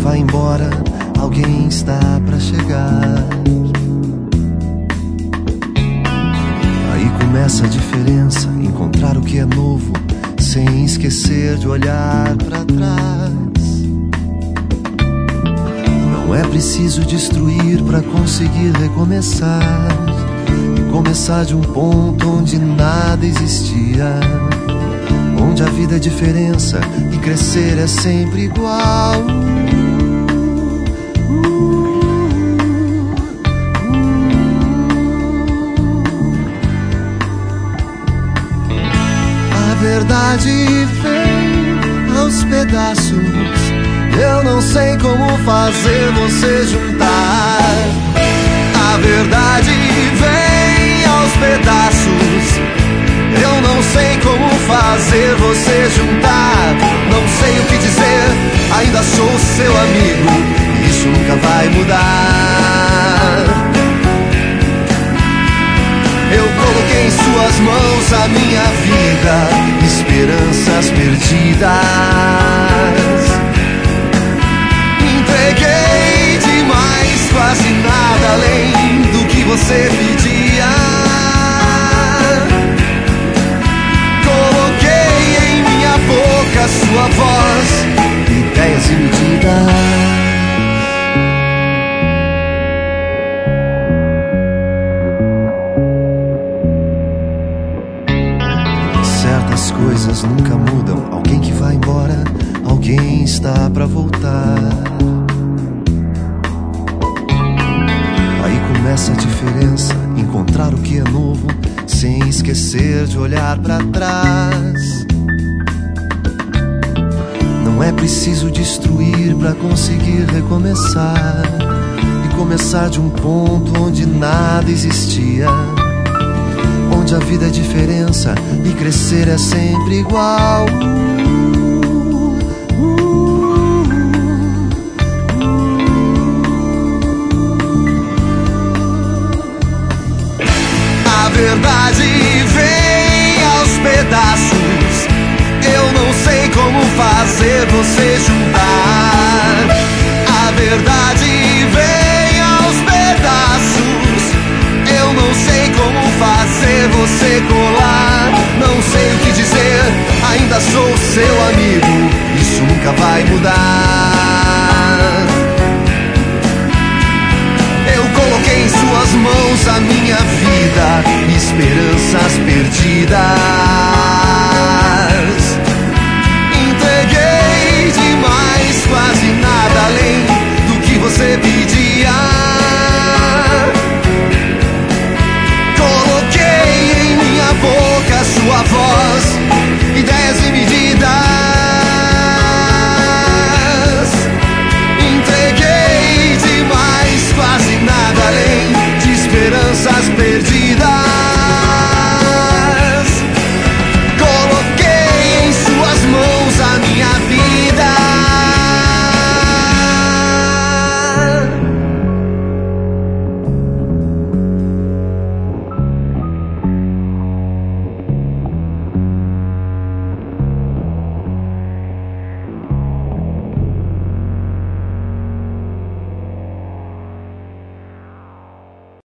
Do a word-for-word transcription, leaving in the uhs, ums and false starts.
vai embora, alguém está pra chegar. Aí começa a diferença, encontrar o que é novo, sem esquecer de olhar pra trás. Não é preciso destruir pra conseguir recomeçar, e começar de um ponto onde nada existia, onde a vida é diferença e crescer é sempre igual. A verdade vem aos pedaços, eu não sei como fazer você juntar. A verdade vem aos pedaços, eu não sei como fazer você juntar. Não sei o que dizer, ainda sou seu amigo, isso nunca vai mudar. Eu coloquei em suas mãos a minha vida, esperanças perdidas. Entreguei demais, quase nada além do que você pedia. Coloquei em minha boca sua voz, ideias e medidas. Certas coisas nunca mudam, alguém que vai embora, alguém está pra voltar. Aí começa a diferença, encontrar o que é novo, sem esquecer de olhar pra trás. Não é preciso destruir pra conseguir recomeçar, e começar de um ponto onde nada existia, onde a vida é diferença e crescer é sempre igual. A verdade vem aos pedaços, eu não sei como fazer você juntar. A verdade vem aos pedaços, eu não sei como fazer você colar. Não sei o que dizer, ainda sou seu amigo, isso nunca vai mudar. Eu coloquei em suas mãos a minha vida, esperanças perdidas. Entreguei demais, quase nada além do que você pediu.